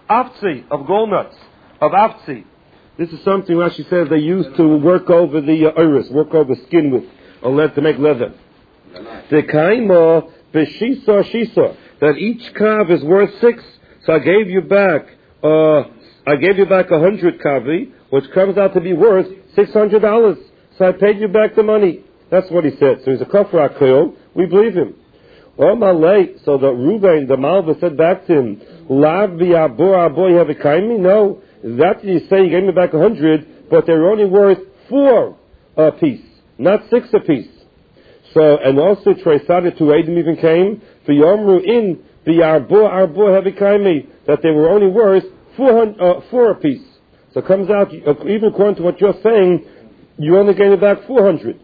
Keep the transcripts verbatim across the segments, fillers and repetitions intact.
Afzi, of walnuts, of Afzi. This is something Rashi says they used to work over the uh, iris, work over skin with, or lead to make leather. The kaima b'shisa shisa, that each kav is worth six. So I gave you back, uh, I gave you back a hundred kavi, which comes out to be worth six hundred dollars. So I paid you back the money. That's what he said. So he's a kafra akil. We believe him. Oh malay. So the Reuben, the Malva, said back to him, Lav bi'abor aboy have a kaimi? No. That you say you gave me back a hundred, but they're only worth four a piece, not six a piece. So, and also Tresada to Adam even came, for Yomru in the Arbo Arbo Havikaimi, that they were only worth four, uh, four a piece. So it comes out, even according to what you're saying, you only gave me back four hundred.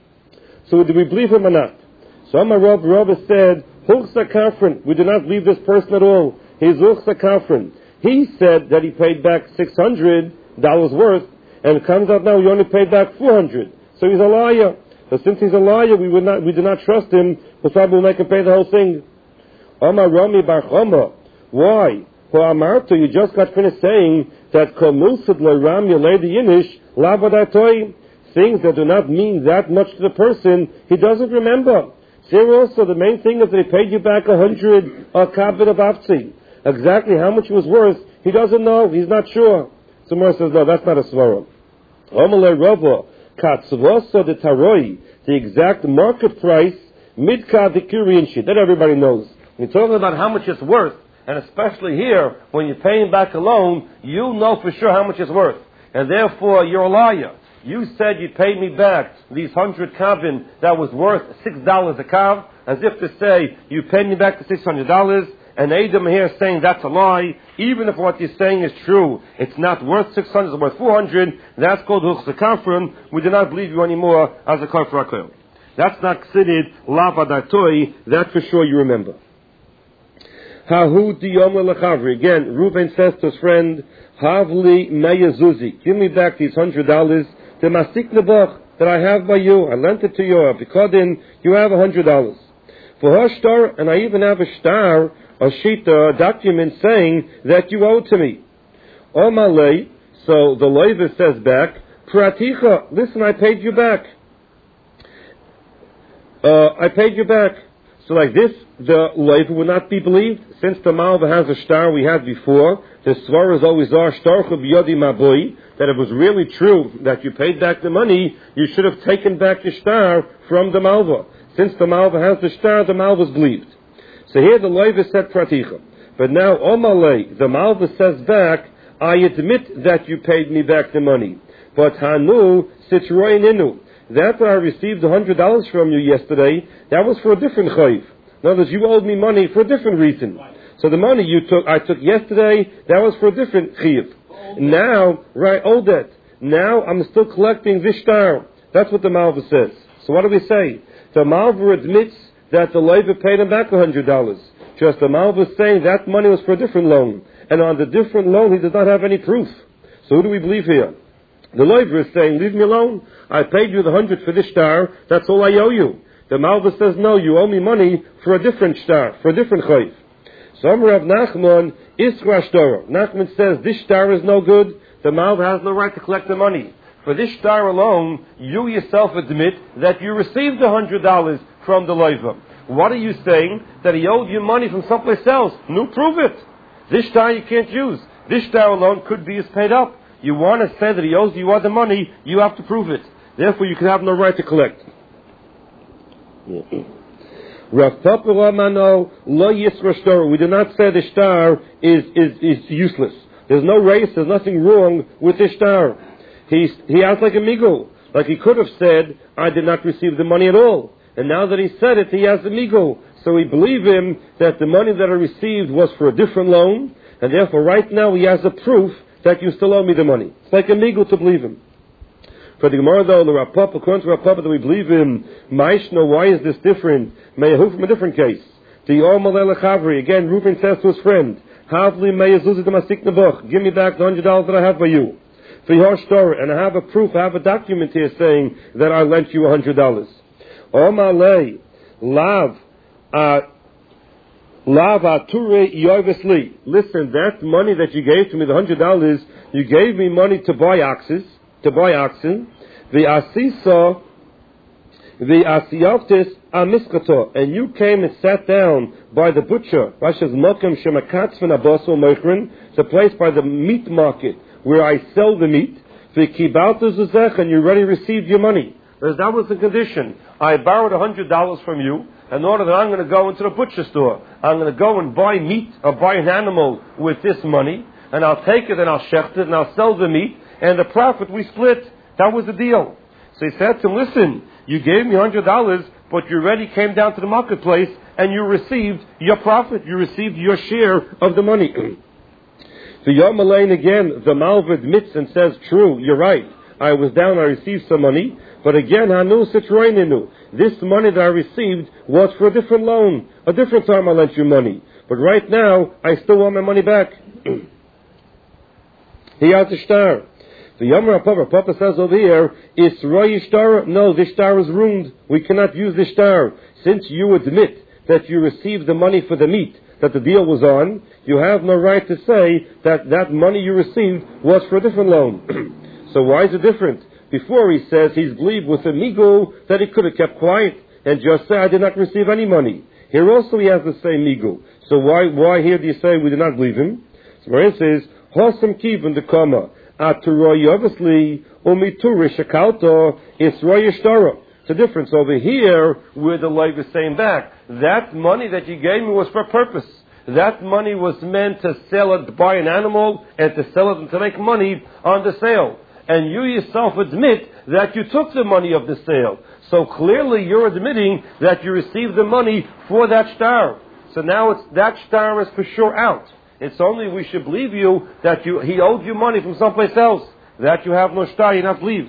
So do we believe him or not? So Amar Rav Rabba said, Hulchsa Kafran, we do not believe this person at all. He's Hulchsa Kafran. He said that he paid back six hundred dollars worth, and it comes out now he only paid back four hundred. So he's a liar. So since he's a liar, we would not, we do not trust him. We'll probably make him pay the whole thing. Amar Rami Bar Chama. Why? For Amarto, you just got finished saying that Kol Milsad Lo Ram Yolei the Yinish Lavadatoi. Things that do not mean that much to the person, he doesn't remember. Here also, the main thing is that he paid you back a hundred a kabit of Avtzi. Exactly how much it was worth, he doesn't know, he's not sure. So Mor says, no, that's not a svara. Omalei Rava, Katzvosa de Taroi, the exact market price, Midka de Kurianshi, that everybody knows. When you're talking about how much it's worth, and especially here, when you're paying back a loan, you know for sure how much it's worth. And therefore, you're a liar. You said you paid me back these hundred kavin that was worth six dollars a kav, as if to say, you paid me back the six hundred dollars, and Adam here is saying that's a lie. Even if what you're saying is true, it's not worth six hundred, it's worth four hundred, that's called Hulchsa Kafran. We do not believe you anymore as a kafra akil. That's not considered lavadatoi, that for sure you remember. Hahu diyom lechavri. Again, Reuven says to his friend, Havli meyazuzi, give me back these hundred dollars, the masik nebach that I have by you. I lent it to you. Because then you have a hundred dollars. For her star, and I even have a star, a sheet, a document saying that you owe to me. O malay, so the Levi says back, Praticha, listen, I paid you back. Uh, I paid you back. So like this, the Levi would not be believed, since the Malva has a star we had before. The Svar is always our star biyodi mabui, that it was really true that you paid back the money, you should have taken back the star from the Malva. Since the Malva has the star, the Malva is believed. So here the Levi said Praticha. But now, Omalei, the Malva says back, I admit that you paid me back the money. But Hanu Sitroy Ninu. That I received a hundred dollars from you yesterday, that was for a different chayiv. In other words, you owed me money for a different reason. So the money you took, I took yesterday, that was for a different chayiv. Now, right, old debt. Now I'm still collecting this star. That's what the Malva says. So what do we say? The Malva admits that the Levi paid him back a hundred dollars. Just the Malva is saying that money was for a different loan. And on the different loan, he does not have any proof. So who do we believe here? The Levi is saying, leave me alone. I paid you the hundred for this star. That's all I owe you. The Malva says, no, you owe me money for a different star, for a different chayv. So Amar Rav Nachman, Isra Shtora. Nachman says, this star is no good. The Malva has no right to collect the money. For this star alone, you yourself admit that you received a hundred dollars from the Levi. What are you saying? That he owed you money from someplace else. No, prove it. This star you can't use. This star alone could be as paid up. You want to say that he owes you other money, you have to prove it. Therefore, you can have no right to collect. Rav Papa Ramano lo yisra shtar. We do not say the star is, is, is useless. There's no race, there's nothing wrong with the star. He, he acts like a migo. Like he could have said, I did not receive the money at all. And now that he said it, he has a migo. So we believe him that the money that I received was for a different loan. And therefore, right now, he has a proof that you still owe me the money. It's like a migo to believe him. For the Gemara though, the Rav Papa, according to Rav Papa, that we believe him, Maishno, why is this different? Meyahu from a different case. The Yomalele Chavri, again, Reuben says to his friend, Havli Meyazuzi the Masik Nebuch, give me back the hundred dollars that I have by you. For your story, and I have a proof, I have a document here saying that I lent you a hundred dollars. Omalei, Lav, uh, Lava ture yoivesli. Listen, that money that you gave to me, the hundred dollars, you gave me money to buy oxes, to buy oxen. The asisa, the asiyavtis amiskato, and you came and sat down by the butcher. Rashas mokem shemakatzven abaso mochrin. It's a place by the meat market where I sell the meat. The kibalta zuzech, and you already received your money. Because that was the condition. I borrowed a hundred dollars from you in order that I'm going to go into the butcher store. I'm going to go and buy meat or buy an animal with this money, and I'll take it and I'll shecht it and I'll sell the meat, and the profit we split. That was the deal. So he said to him, listen, you gave me a hundred dollars, but you already came down to the marketplace and you received your profit. You received your share of the money. The Yom Alain again, the Malva admits and says, true, you're right. I was down, I received some money. But again, Hanu Sitroininu. This money that I received was for a different loan. A different time I lent you money. But right now, I still want my money back. He has a star. The Yom Papa, Papa says over here, is Roy Shtar? No, this star is ruined. We cannot use this star. Since you admit that you received the money for the meat that the deal was on, you have no right to say that that money you received was for a different loan. So why is it different? Before he says he's believed with a migu that he could have kept quiet and just say, I did not receive any money. Here also he has the same migu. So why why here do you say we did not believe him? So Maria says, Hosam kivin the kama aturoy obviously umituri shakalto is royishtara. It's a difference over here where the life is saying back. That money that you gave me was for a purpose. That money was meant to sell it, to buy an animal, and to sell it and to make money on the sale. And you yourself admit that you took the money of the sale. So clearly you're admitting that you received the money for that star. So now it's, that star is for sure out. It's only we should believe you that you, he owed you money from someplace else. That you have no star, you're not believed.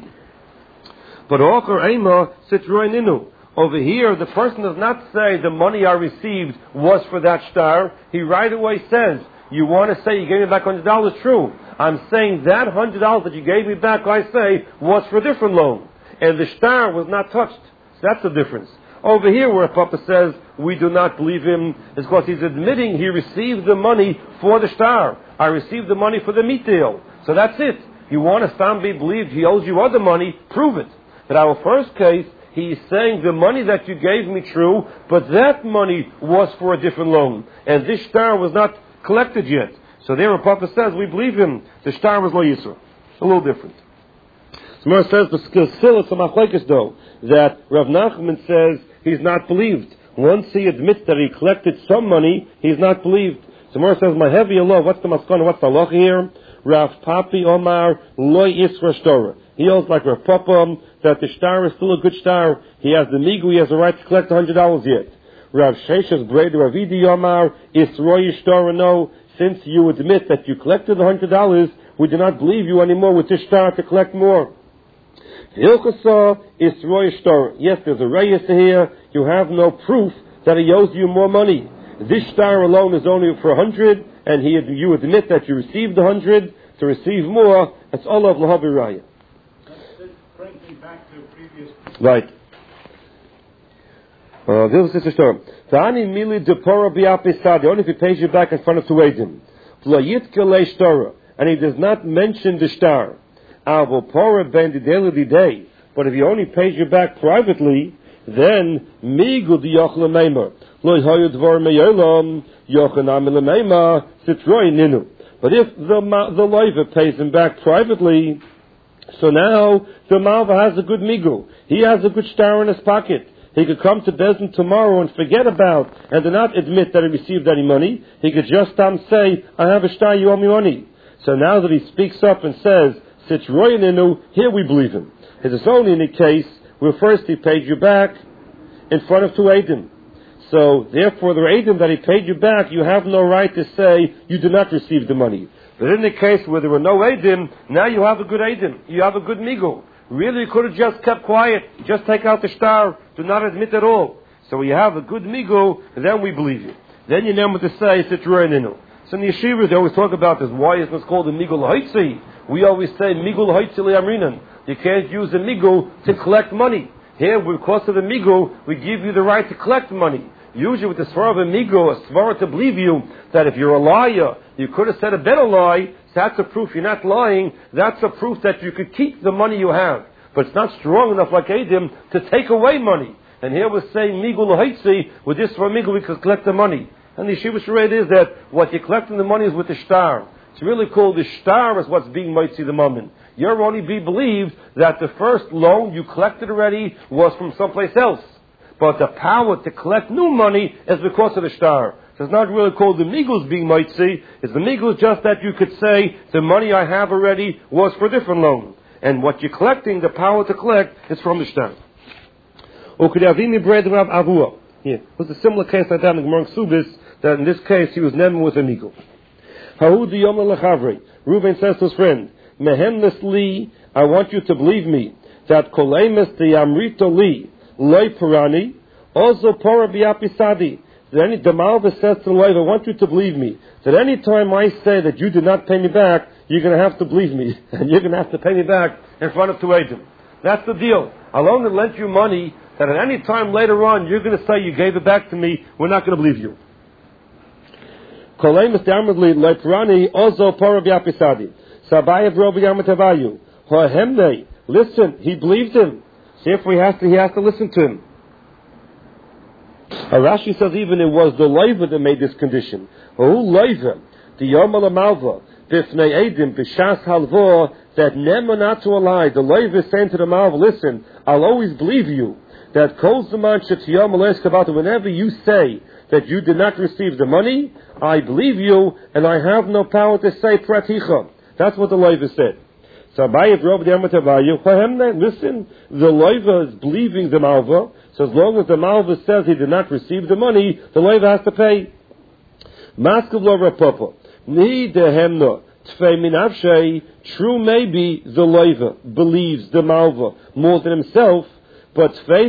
But Ochar Ema Sitroy Ninu. Over here, the person does not say the money I received was for that star. He right away says, you want to say you gave me back one hundred dollars? True. I'm saying that one hundred dollars that you gave me back, I say, was for a different loan. And the star was not touched. So that's the difference. Over here where Papa says we do not believe him is because he's admitting he received the money for the star. I received the money for the meat deal. So that's it. You want to stand be believed he owes you other money, prove it. But our first case, he's saying the money that you gave me true, but that money was for a different loan. And this star was not collected yet. So there Papa says we believe him. The star was Lo Yisra. It's a little different. Samar says the still it's a machlekes though, that Rav Nachman says he's not believed. Once he admits that he collected some money, he's not believed. Samar says, my heavy Allah, what's the maskana, what's the halacha here? Rav Papi Omar Lo Yisra Shtora. He holds like Rav Papa that the star is still a good star. He has the migu, he has the right to collect one hundred dollars yet. Rav Sheshes Breda Rav Idi Omar Isroy Shtora. No, since you admit that you collected the one hundred dollars, we do not believe you anymore with this star to collect more. Hilchasa Isroy Shtora. Yes, there's a reyes here. You have no proof that he owes you more money. This star alone is only for a hundred, and he, you admit that you received a hundred. To receive more, that's all of Lahavi Raya. That brings me back to previous. Right. Uh, this is the story. Only if he pays you back in front of two Eidim. And he does not mention the star. But if he only pays you back privately, then migu diyochla meimer. Lo hoyu dvar meyolam yochanam lemeima sitroy ninu. But if the the loiva pays him back privately, so now the malva has a good migu. He has a good star in his pocket. He could come to Bezdin tomorrow and forget about and do not admit that he received any money. He could just um, say, I have a star, you owe me money. So now that he speaks up and says, sitroy ninu, here we believe him. It is only in a case where first he paid you back in front of two Eidim. So, therefore, the Eidim that he paid you back, you have no right to say you did not receive the money. But in the case where there were no Eidim, now you have a good Eidim. You have a good migu. Really, you could have just kept quiet. Just take out the star. Do not admit at all. So you have a good migu, and then we believe you. Then you know what to say, it's ninu. So in the yeshivas, they always talk about this. Why isn't it called a migu l'hoitzi? We always say migu l'hoitzi li'amrinan. You can't use a migu to collect money. Here, because of the migu, we give you the right to collect money. Usually with the svara of a migo, a svara to believe you, that if you're a liar, you could have said a better lie, so that's a proof you're not lying, that's a proof that you could keep the money you have. But it's not strong enough like Edim to take away money. And here we're saying migu l'haitzi, with this svara migu we could collect the money. And the yeshiva charade is that what you're collecting the money is with the shtar. It's really called the shtar is what's being mitzi the moment. You're only be believed that the first loan you collected already was from someplace else. But the power to collect new money is because of the shtar. So it's not really called the migos being mitzi. It's the migos just that you could say the money I have already was for a different loan. And what you're collecting, the power to collect, is from the shtar. Here, it was a similar case like that in Gemara Subis, that in this case he was never with a migo. Reuben says to his friend, Mehennes li, I want you to believe me, that kolemes the amrito li, loy parani, also para biapisadi. That any Damalva says to the Lev, I want you to believe me, that any time I say that you did not pay me back, you're going to have to believe me, and you're going to have to pay me back in front of two agents. That's the deal. I'll only lend you money that at any time later on you're going to say you gave it back to me, we're not going to believe you. Kolemes the amrito li, loy parani, also para biapisadi. Listen, he believed him. Therefore he has to, he has to listen to him. Uh, Rashi says even it was the Leiva that made this condition. Who Leiva? The Yomal Malva. Bifnei Edim, Bishas Halvor, that never not to lie. The Leiva is saying to the Malva, listen, I'll always believe you. That Kol Zaman Shetiyom Aleskabat, whenever you say that you did not receive the money, I believe you, and I have no power to say Praticha. That's what the Leiva said. So listen, the Leiva is believing the Malva, so as long as the Malva says he did not receive the money, the Leiva has to pay. True, maybe the Leiva believes the Malva more than himself, but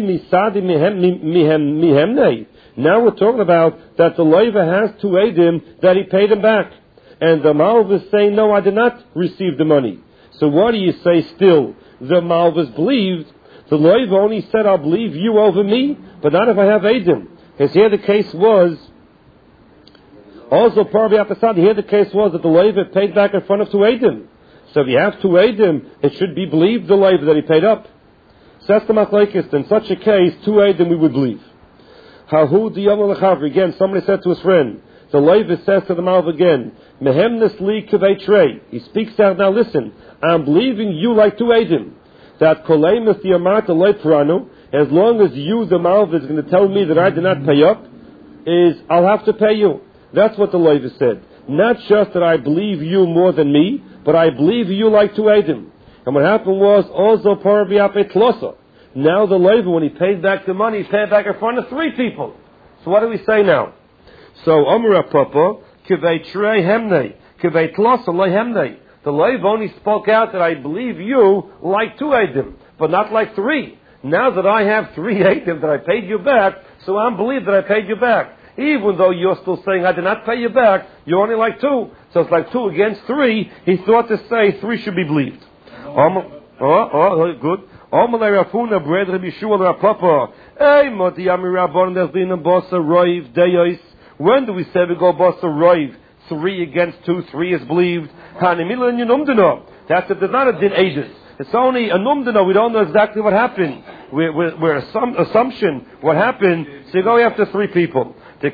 now we're talking about that the Leiva has to aid him, that he paid him back. And the Malva is saying, no, I did not receive the money. So what do you say still? The Malva believed. The Leiva only said, I'll believe you over me, but not if I have Eidim. Because here the case was, also Parvi Apasad, here the case was that the Leiva paid back in front of two Eidim. So if you have two Eidim, it should be believed the Leiva that he paid up. So that's the Machlekes. In such a case, two Eidim we would believe. Hahu Diyam Lechavri. Again, somebody said to his friend, the Leiva says to the Malva again, Mehemnes li kavei trei. He speaks out, now listen, I'm believing you like two Eidim. That kolemus the amata loy pranu, as long as you, the Malva, is going to tell me that I did not pay up, is I'll have to pay you. That's what the Leiva said. Not just that I believe you more than me, but I believe you like two Eidim. And what happened was, also parabiape tlosa. Now the Leiva, when he paid back the money, he paid back in front of three people. So what do we say now? So, Omra Papa, Kivei Trei Hemnei, Kivei Tlosa Lei Hemnei. The Leiv only spoke out that I believe you like two Eidim, but not like three. Now that I have three Eidim that I paid you back, so I'm believed that I paid you back. Even though you're still saying I did not pay you back, you're only like two. So it's like two against three. He thought to say three should be believed. Oh, oh, oh good. Omalei Rafuna, Bred Rabbi Shua Rapapa. Hey, Moti Amirabon, there's been a boss of Roiv, Deyois. When do we say we go boss a roiv? Three against two, three is believed. That's if there's not a din edus. It's only a numdana. We don't know exactly what happened. We're, we're, we're assum- assumption what happened. So you go after three people. The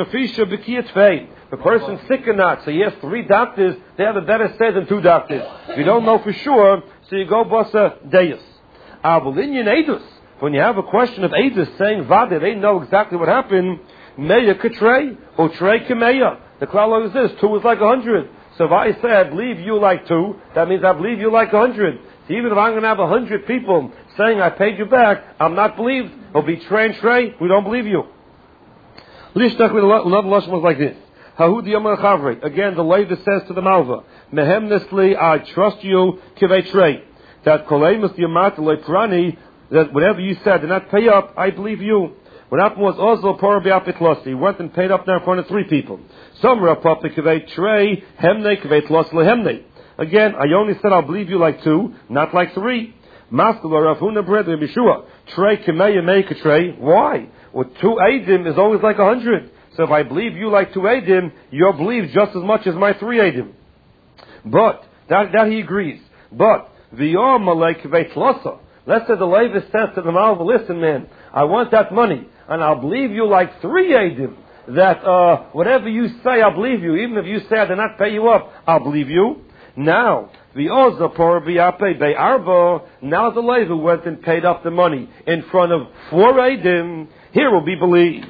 person's sick or not. So he has three doctors. They have a better say than two doctors. If you don't know for sure, so you go boss a deus. Abulinyan edus. When you have a question of edus saying vade, they know exactly what happened. Meya katrei, or trei kameya. The klal is this, two is like a hundred. So if I say I believe you like two, that means I believe you like a hundred. So even if I'm going to have a hundred people saying I paid you back, I'm not believed. It'll be trei and trei, we don't believe you. Lishtach with another lashon was like this. Hahudi Yom Chavre. Again, the Leiva says to the Malva, Mehem Nesli, I trust you, kivei trei. That koleimus yamat leprani, that whatever you said did not pay up, I believe you. What happened was also Parabiapitlosi. He went and paid up now in front of three people. Somra Papa Kivei Trei, Hemne Kivei Tlos Lehemne. Again, I only said I'll believe you like two, not like three. Maskala Rafuna Bread Yeshua. Trei Kimeya Make a Trei. Why? With two Eidim is always like a hundred. So if I believe you like two Eidim, you'll believe just as much as my three Eidim. But, that, that he agrees. But, V'yor Malek Veitlasa. Let's say the Levi says to the Malva, listen man, I want that money, and I'll believe you like three Eidim. That, uh, whatever you say, I'll believe you. Even if you say I did not pay you up, I'll believe you. Now, V'oza Por V'yape Be'arba. Now the Levi went and paid up the money in front of four Eidim. Here will be believed.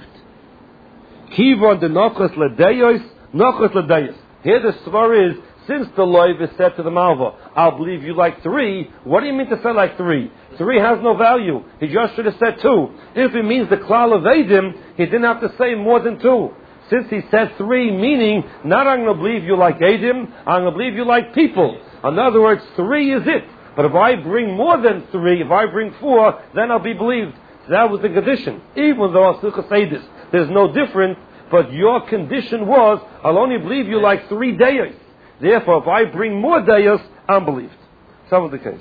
Kivon de Nochos Ledeyos, Nochos Ledeyos. Here the svar is, since the Levi said to the Malva, I'll believe you like three, what do you mean to say like three? Three has no value. He just should have said two. If it means the klal of Eidim, he didn't have to say more than two. Since he said three, meaning, not I'm going to believe you like Eidim, I'm going to believe you like people. In other words, three is it. But if I bring more than three, if I bring four, then I'll be believed. So that was the condition. Even though I'll still say this, there's no difference, but your condition was, I'll only believe you like three days. Therefore, if I bring more days, I'm believed. So that was the case.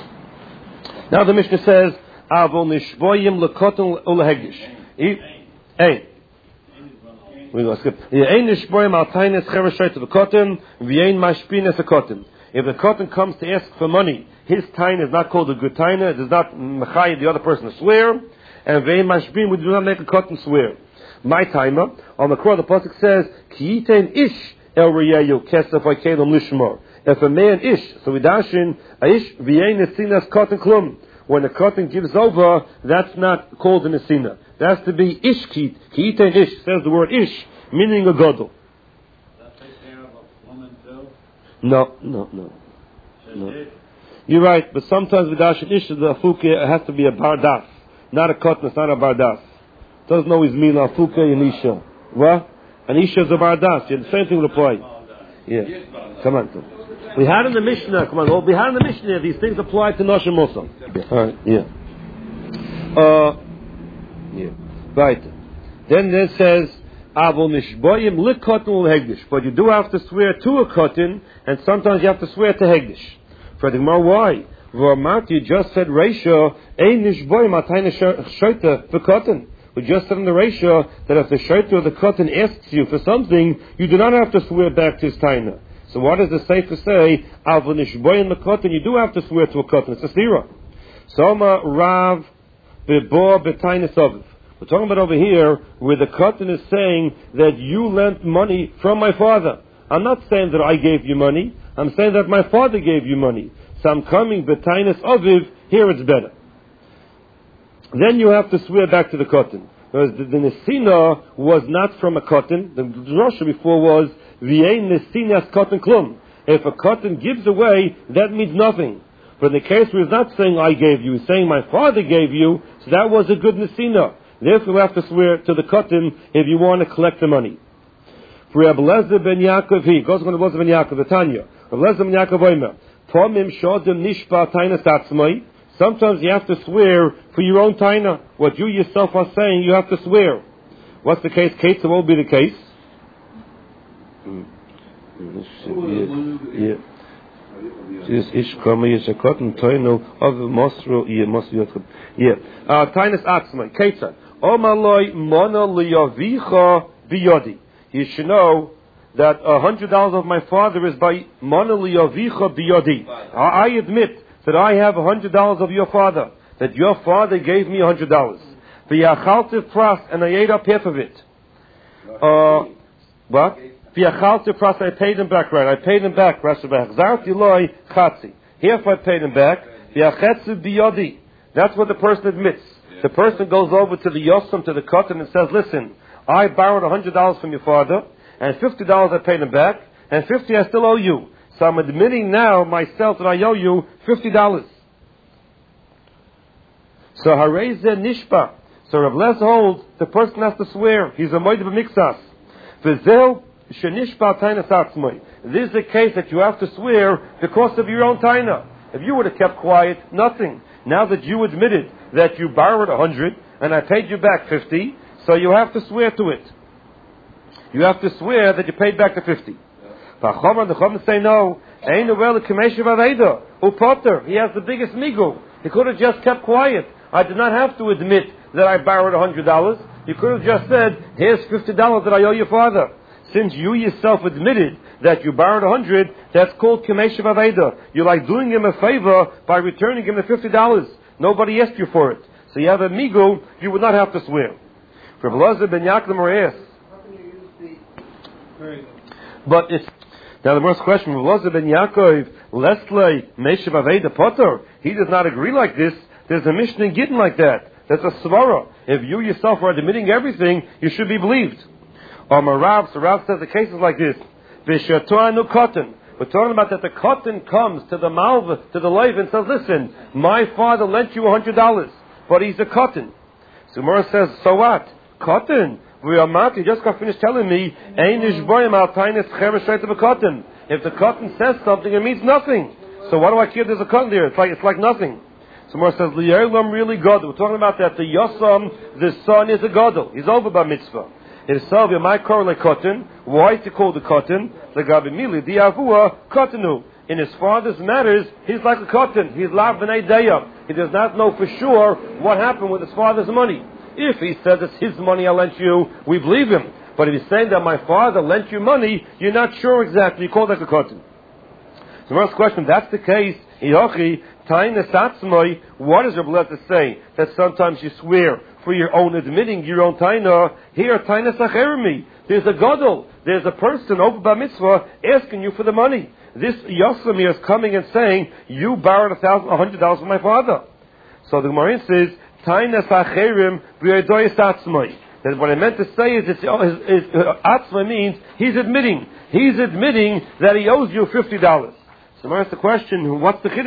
Now the Mishnah says, Avol nishboyim lekoten ulehegish. Ein. We're going to skip. Ein nishboyim al taines chereshoyt lekoten, v'ein mashpines lekoten. If the koten comes to ask for money, his tain is not called a good taina. It does not mechay the other person to swear. And v'ein mashpin, we do not make a koten swear. My timer, on the Quran, the pasuk says, Ki yitein ish el riyayu kesef v'kelim lishmor. If a man ish, so we dash in, ish v'yein nesinas koten klum. When the koten gives over, that's not called a nesina. That has to be ish ki, ki yitein ish, says the word ish, meaning a godel. Does that take care of a woman too? No, no, no. no. You're right, but sometimes we dash in ish, the afuke, it has to be a bardas. Not a koten, it's not a bardas. Doesn't always mean afuke and isha. What? An isha is a bardas. Yeah, the same thing will apply. Yeah. Come on. Come. We had in the Mishnah. Come on. Well, we had in the Mishnah. These things apply to Noshim also. Yeah. All right. Yeah. Uh. Yeah. Right. Then it says, "Avol nishboyim likotin ulhegdish." But you do have to swear to a kotin, and sometimes you have to swear to hegdish. For the Gemara, why? V'amati, you just said ratio. Ein nishboyim atayne shoyta v'kotin. We just said in the ratio that if the shaitu or the koten asks you for something, you do not have to swear back to his taina. So what does the sefer say? Avonishboyin the koten, you do have to swear to a koten. It's a stira. Soma rav bebo betaina soviv. We're talking about over here where the koten is saying that you lent money from my father. I'm not saying that I gave you money. I'm saying that my father gave you money. So I'm coming betainas oviv. Here it's better. Then you have to swear back to the koten. Whereas the, the nesina was not from a koten. The drasha before was v'yein nesinas koten klum. If a koten gives away, that means nothing. But in the case where he's not saying I gave you, he's saying my father gave you, so that was a good nesina. Therefore, you have to swear to the koten if you want to collect the money. For Rabbi Lezer ben Yaakov, he goes on to Rabbi Lezer ben Yaakov, the Tanya. Rabbi Lezer ben Yaakov oimer, pomim shodim nishpa tainas atzmai. Sometimes you have to swear for your own taina. What you yourself are saying, you have to swear. What's the case? Case it won't be the case. Mm. Yeah. Yeah. Tainas atzmai. Ketzad. Omaloi mona liyavicha biyodi. You should know that a hundred dollars of my father is by mona liyavicha biyodi. I admit that I have a hundred dollars of your father, that your father gave me a hundred dollars. V'yachalti pras, and I ate up half of it. Uh, what? V'yachalti pras, I paid him back, right? I paid him back. Zart Eloi chatzi. Half I paid him back. V'yachetzu biyodi. That's what the person admits. The person goes over to the yosem, to the koten, and says, listen, I borrowed a hundred dollars from your father, and fifty dollars I paid him back, and fifty I still owe you. So I'm admitting now myself that I owe you fifty dollars. So Hareze Nishpa. So Rav Les holds the person has to swear. He's a moed b'mixas. V'zel shenishpa tainas atzmai. This is the case that you have to swear because of your own taina. If you would have kept quiet, nothing. Now that you admitted that you borrowed a hundred and I paid you back fifty, so you have to swear to it. You have to swear that you paid back the fifty. The Chacham say no. Ain't a well Kameshav Aveda. Upotter. He has the biggest migu. He could have just kept quiet. I did not have to admit that I borrowed one hundred dollars. You could have just said, here's fifty dollars that I owe your father. Since you yourself admitted that you borrowed one hundred dollars, that's called Kameshav Aveda. You're like doing him a favor by returning him the fifty dollars. Nobody asked you for it. So you have a migu, you would not have to swear. For Elazar ben Yaakov Moreas. But it's now the first question, Elazar ben Yaakov, Leslie Meshav Aveda Potter, he does not agree like this. There's a Mishnah in Gittin like that. That's a svara. If you yourself are admitting everything, you should be believed. Or Marav, so Rav says the case is like this. V'shatoanu cotton. We're talking about that the cotton comes to the malva, to the leiv, and says, listen, my father lent you one hundred dollars, but he's a cotton. So Mara says, so what? Cotton? We are Mark, you just got finished telling me, if the cotton says something, it means nothing. So why do I care there's a cotton there? It's like, it's like nothing. So Mara says, Li'elam really godel. We're talking about that the Yosam, the son is a godel. He's over by mitzvah. Himself, you might correlate cotton. Why to call the cotton? The Gabimili, Diavua, cottonu. In his father's matters, he's like a cotton. He's lav b'nei deya. He does not know for sure what happened with his father's money. If he says it's his money I lent you, we believe him. But if he's saying that my father lent you money, you're not sure exactly. You call that a cotton. So first question, that's the case. Iyochi, taina satzmoi, what does Rabbi Lezer say? That sometimes you swear for your own admitting your own taina. Here, taina sacherimi. There's a gadol. There's a person over by mitzvah asking you for the money. This Yosemir is coming and saying, you borrowed a thousand, a hundred dollars from my father. So the Gemara says, taina sacherim b'yadoy satzmoi. That what I meant to say is, it's, is, is uh, atzma means he's admitting. He's admitting that he owes you fifty dollars. So I ask the question, what's the chiddush?